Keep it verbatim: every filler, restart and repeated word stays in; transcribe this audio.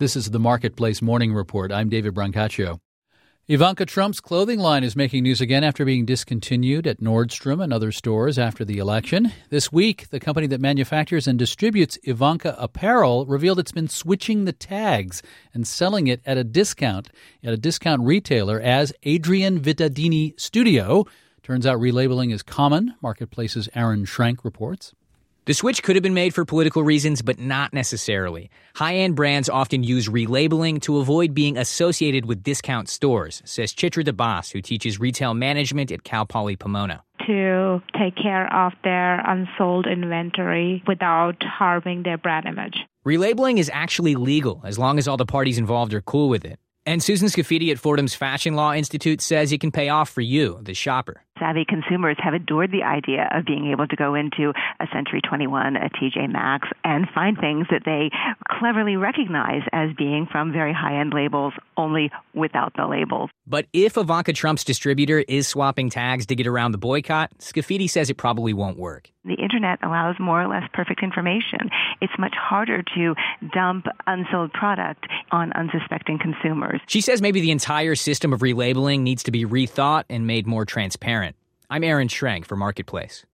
This is the Marketplace Morning Report. I'm David Brancaccio. Ivanka Trump's clothing line is making news again after being discontinued at Nordstrom and other stores after the election. This week, the company that manufactures and distributes Ivanka apparel revealed it's been switching the tags and selling it at a discount at a discount retailer as Adrian Vittadini Studio. Turns out relabeling is common, Marketplace's Aaron Schrank reports. The switch could have been made for political reasons, but not necessarily. High-end brands often use relabeling to avoid being associated with discount stores, says Chitra DeBas, who teaches retail management at Cal Poly Pomona. To take care of their unsold inventory without harming their brand image. Relabeling is actually legal, as long as all the parties involved are cool with it. And Susan Scafidi at Fordham's Fashion Law Institute says it can pay off for you, the shopper. Savvy consumers have adored the idea of being able to go into a Century twenty-one, a T J Maxx, and find things that they cleverly recognize as being from very high-end labels, only without the labels. But if Ivanka Trump's distributor is swapping tags to get around the boycott, Scafidi says it probably won't work. The internet allows more or less perfect information. It's much harder to dump unsold product on unsuspecting consumers. She says maybe the entire system of relabeling needs to be rethought and made more transparent. I'm Aaron Schrank for Marketplace.